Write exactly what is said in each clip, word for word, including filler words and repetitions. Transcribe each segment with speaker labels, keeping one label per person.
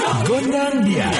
Speaker 1: Gondang dia.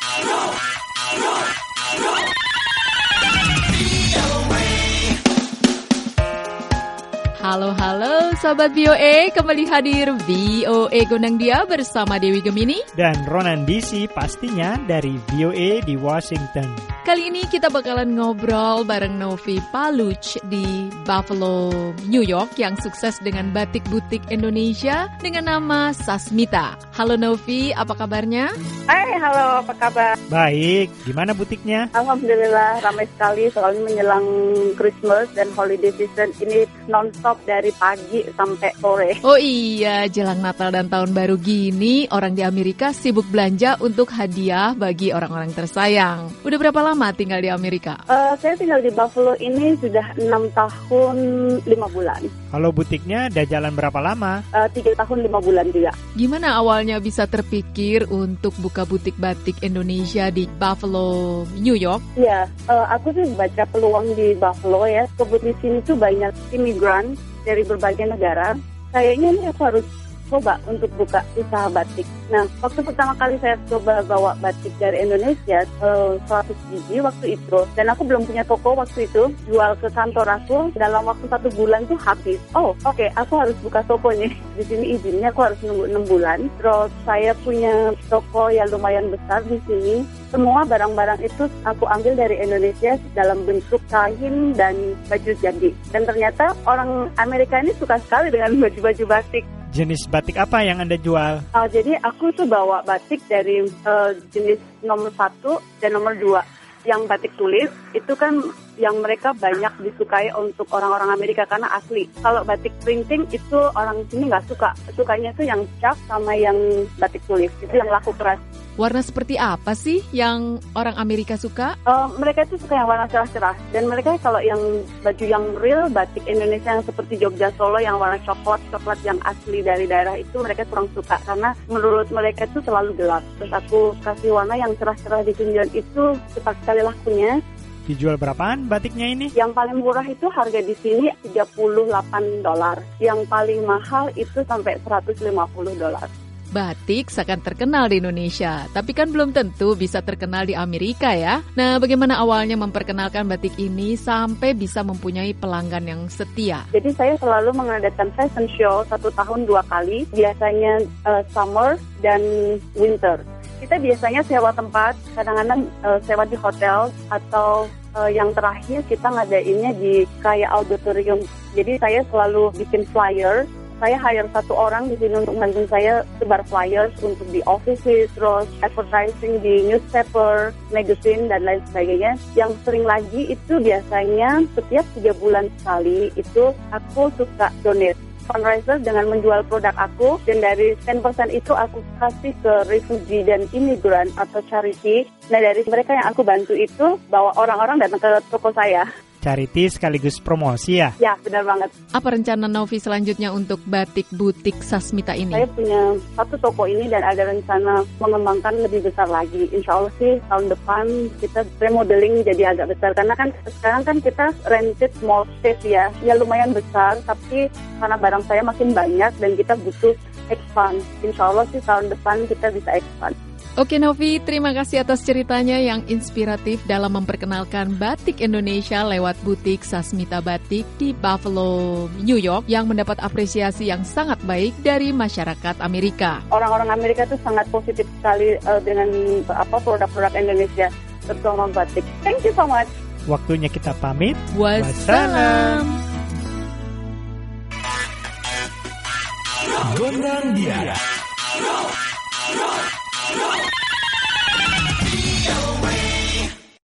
Speaker 2: Halo, halo Sobat V O A, kembali hadir V O A Gondang Dia bersama Dewi Gemini
Speaker 3: dan Ronan D C pastinya dari V O A di Washington.
Speaker 2: Kali ini kita bakalan ngobrol bareng Novi Paluch di Buffalo, New York yang sukses dengan batik butik Indonesia dengan nama Sasmita. Halo Novi, apa kabarnya?
Speaker 4: Hai, halo, apa kabar?
Speaker 3: Baik, gimana butiknya?
Speaker 4: Alhamdulillah, ramai sekali soalnya menjelang Christmas dan holiday season ini non-stop dari pagi sampai sore.
Speaker 2: Oh iya, jelang Natal dan Tahun Baru gini, orang di Amerika sibuk belanja untuk hadiah bagi orang-orang tersayang. Udah berapa lama tinggal di Amerika?
Speaker 4: Uh, saya tinggal di Buffalo ini sudah enam tahun lima bulan.
Speaker 3: Kalau butiknya udah jalan berapa lama?
Speaker 4: Uh, tiga tahun lima bulan juga.
Speaker 2: Gimana awalnya bisa terpikir untuk buka butik batik Indonesia di Buffalo, New York?
Speaker 4: Iya, uh, aku sih baca peluang di Buffalo ya. Kebetulan di sini tuh banyak imigran dari berbagai negara. Kayaknya ini aku harus coba untuk buka usaha batik. Nah, waktu pertama kali saya coba bawa batik dari Indonesia uh, seratus biji waktu itu, dan aku belum punya toko waktu itu, jual ke kantor aku dalam waktu satu bulan tuh habis. Oh, oke, okay, aku harus buka toko nih. Di sini izinnya aku harus nunggu enam bulan. Terus saya punya toko yang lumayan besar di sini. Semua barang-barang itu aku ambil dari Indonesia dalam bentuk kain dan baju jadi. Dan ternyata orang Amerika ini suka sekali dengan baju-baju batik.
Speaker 3: Jenis batik apa yang Anda jual?
Speaker 4: Uh, jadi aku tuh bawa batik dari uh, jenis nomor satu dan nomor dua. Yang batik tulis itu kan yang mereka banyak disukai untuk orang-orang Amerika karena asli. Kalau batik printing itu orang sini nggak suka. Sukanya tuh yang cap sama yang batik tulis. Itu yang laku keras.
Speaker 2: Warna seperti apa sih yang orang Amerika suka?
Speaker 4: Uh, mereka itu suka yang warna cerah-cerah. Dan mereka kalau yang baju yang real, batik Indonesia yang seperti Jogja Solo yang warna coklat, coklat yang asli dari daerah itu mereka kurang suka. Karena menurut mereka itu terlalu gelap. Terus aku kasih warna yang cerah-cerah di tunjuan itu cepat sekali lakunya.
Speaker 3: Dijual berapaan batiknya ini?
Speaker 4: Yang paling murah itu harga di sini tiga puluh delapan dolar. Yang paling mahal itu sampai seratus lima puluh dolar.
Speaker 2: Batik seakan terkenal di Indonesia, tapi kan belum tentu bisa terkenal di Amerika ya. Nah, bagaimana awalnya memperkenalkan batik ini sampai bisa mempunyai pelanggan yang setia?
Speaker 4: Jadi saya selalu mengadakan fashion show satu tahun dua kali, biasanya uh, summer dan winter. Kita biasanya sewa tempat, kadang-kadang uh, sewa di hotel atau uh, yang terakhir kita ngadainnya di kayak auditorium. Jadi saya selalu bikin flyer. Saya hire satu orang di sini untuk membantu saya sebar flyers untuk di offices, terus advertising di newspaper, magazine, dan lain sebagainya. Yang sering lagi itu biasanya setiap tiga bulan sekali itu aku suka donate fundraiser dengan menjual produk aku, dan dari sepuluh persen itu aku kasih ke refugee dan imigran atau charity. Nah, dari mereka yang aku bantu itu bawa orang-orang datang ke toko saya.
Speaker 3: Charity sekaligus promosi ya?
Speaker 4: Ya, benar banget.
Speaker 2: Apa rencana Novi selanjutnya untuk batik butik Sasmita ini?
Speaker 4: Saya punya satu toko ini dan ada rencana mengembangkan lebih besar lagi. Insya Allah sih tahun depan kita remodeling jadi agak besar. Karena kan sekarang kan kita rented small space ya. Ya lumayan besar, tapi karena barang saya makin banyak dan kita butuh expand. Insya Allah sih tahun depan kita bisa expand.
Speaker 2: Oke Novi, terima kasih atas ceritanya yang inspiratif dalam memperkenalkan batik Indonesia lewat butik Sasmita Batik di Buffalo, New York yang mendapat apresiasi yang sangat baik dari masyarakat Amerika.
Speaker 4: Orang-orang Amerika itu sangat positif sekali uh, dengan apa produk-produk Indonesia terutama batik. Thank you so much.
Speaker 3: Waktunya kita pamit.
Speaker 2: Wassalam.
Speaker 1: Gondang dia.